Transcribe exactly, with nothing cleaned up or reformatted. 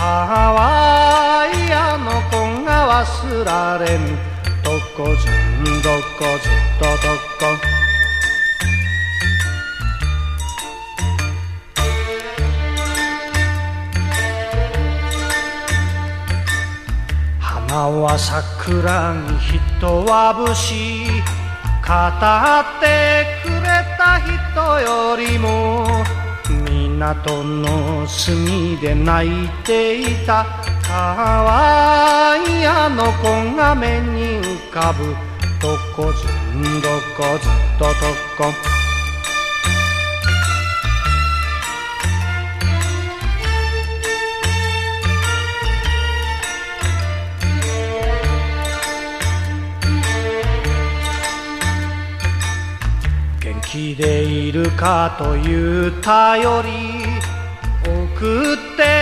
わいあの子が忘られんどこじんどこじんとどこ花は桜に人は節語ってくれた人よりも港の隅で泣いていたかわいあの子が目に浮かぶどこずんどこずっとどこ元気でいるかという頼り送って